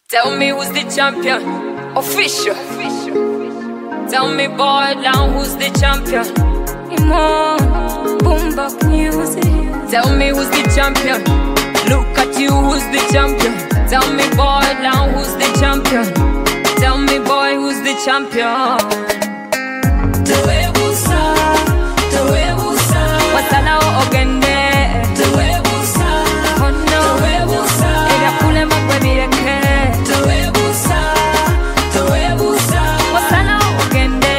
Tell me who's the champion, official. Tell me boy down who's the champion. Boom bap music. Tell me who's the champion. Look at you, who's the champion. Tell me boy down who's the champion. Tell me boy who's the champion. Wasala ogende. Oh no. Ega kule makwebireke. Wasala ogende.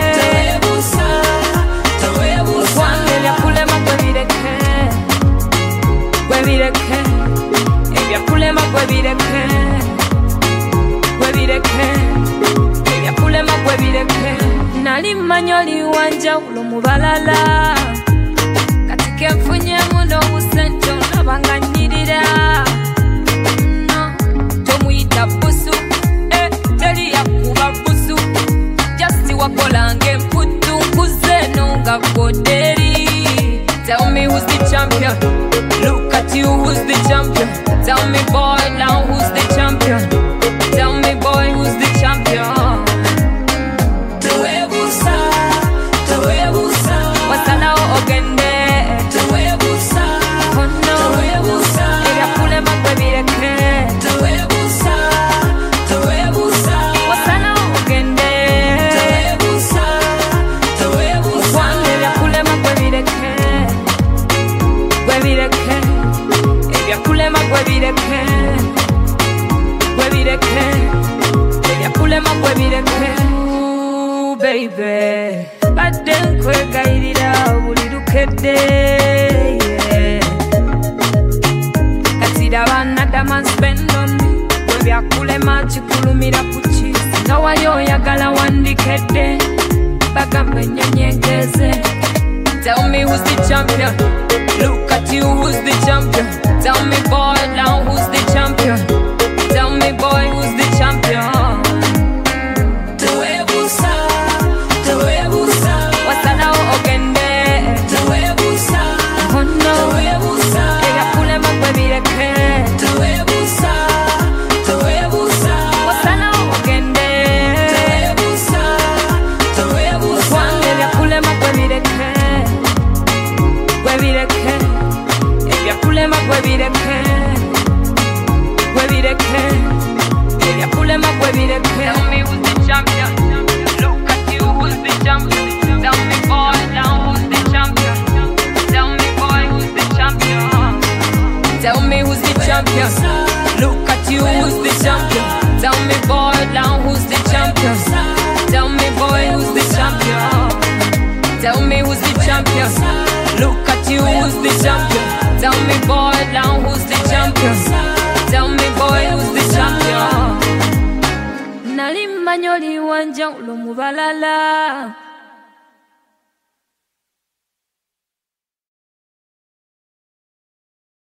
Ega kule makwebireke. Kwebireke. Ega kule makwebireke. Kwebireke. Ega kule makwebireke. Nali manyoli wanja ulo mubalala. Katike mfunye muno usento nabanganyirira. No, tomuyita busu, teri yakuba busu. Just wakolange mputu nkuze nonga koderi. Tell me who's the champion. Look at you, who's the champion. Tell me boy now who's the champion. Tell me boy who's the champion. Wasala ogende. Oh no. Ega kule makwebireke. Wasala ogende. Ega kule makwebireke. Kwebireke. Ega kule makwebireke. Kwebireke. Ega kule makwebireke. Ooh baby. Badde nkwegayirira buli lukedde, yeah. Katira bana dama spend on me. Webyakulema kikulumira ku ki. Nga wali oyagala wandikedde bagambe nnyonyegeze. Tell me who's the champion. Look at you, who's the champion. Tell me boy now who's the champion. Tell me boy who's the champion. Wasala ogende. Oh no. Ega kule makwebireke. Wasala ogende. Ega kule makwebireke. Kwebireke. Ega kule makwebireke. Kwebireke. Ega kule makwebireke. Tell me who's the champion. Look at you, who's the champion. Tell me boy now who's the champion. Tell me boy who's the champion. Tell me who's the champion. Look at you, who's the champion. Tell me boy now who's the champion. Tell me boy who's the champion. Tell me who's the champion. Look at you, who's the champion. Tell me boy now who's the champion. Tell me boy who's the champion. Nali manyoli wanja ulo mubalala.